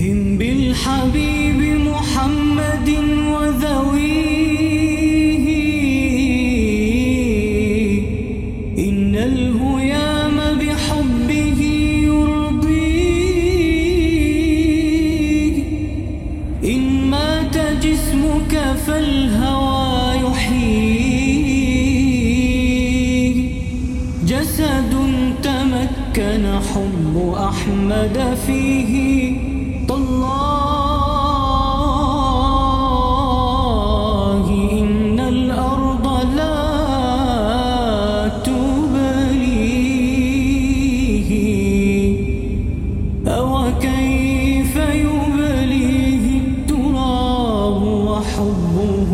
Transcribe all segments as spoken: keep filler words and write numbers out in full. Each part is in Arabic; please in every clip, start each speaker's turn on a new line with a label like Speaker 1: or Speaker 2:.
Speaker 1: أذن بالحبيب محمد وذويه، إن الهيام بحبه يرضيه. إن مات جسمك فالهوى يحييه، جسد تمكن حب أحمد فيه. تالله إن الأرض لا تبليه، أو كيف يبليه التراب وحبه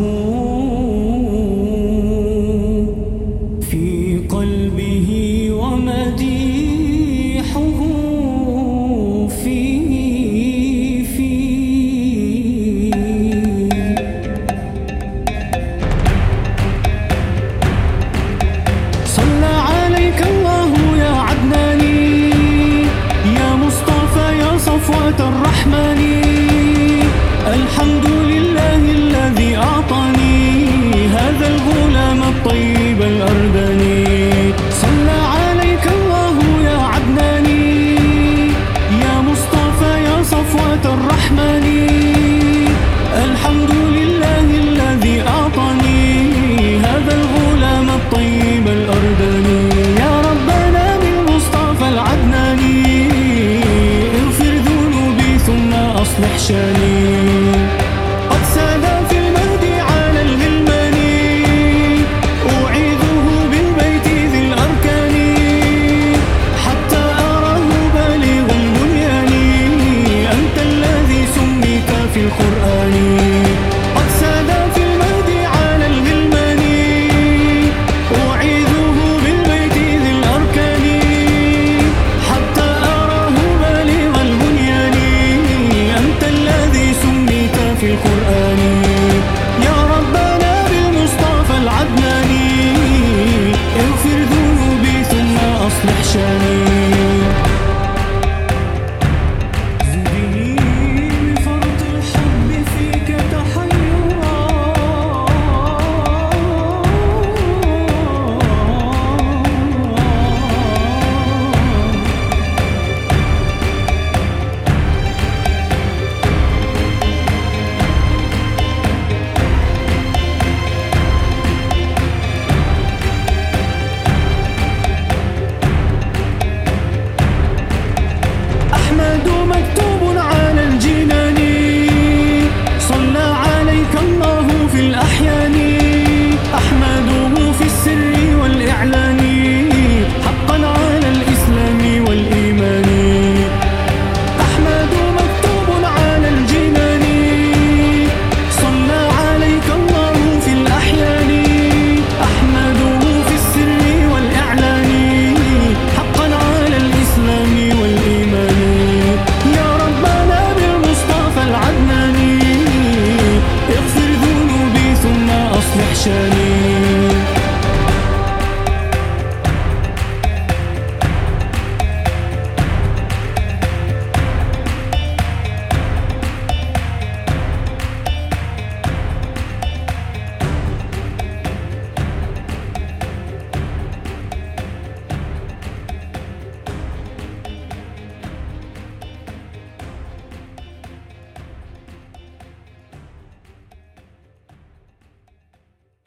Speaker 1: في قلبه ومديحه فيه. صلى عليك الله يا عدناني، يا مصطفى يا صفوة الرحمن. الحمد لله الذي أعطاني هذا الغلام الطيب الأردني. صلى عليك الله يا عدناني، يا مصطفى يا صفوة الرحمن. الحمد لله الذي أعطاني هذا الغلام الطيب الأردني. يا ربنا بالمصطفى العدناني، اغفر ذنوبي ثم أصلح شاني. قد ساد في المهد على الغلمان، أعيذه بالبيت ذي الأركان، حتى أراه بالغ البنيان. أنت الذي سميت في القرآن. قد ساد في المهد على الغلمان، أعيذه بالبيت ذي الأركان، حتى أراه بالغ البنيان. أنت الذي سميت في القرآن. يا ربنا بالمصطفى العدناني، اغفر ذنوبي ثم أصلح شاني. زدني بفرط الحب فيك تحيرا، أحمد مكتوب على الجنان. صلى عليك الله في الأحيان، أحمده في السر والإعلان، حقا على الإسلام والإيمان. أحمد مكتوب على الجنان، صلى عليك الله في الأحيان، أحمده في السر والإعلان، حقا على الإسلام والإيمان. يا ربنا بالمصطفى العدناني، اغفر ذنوبي ثم أصلح شاني.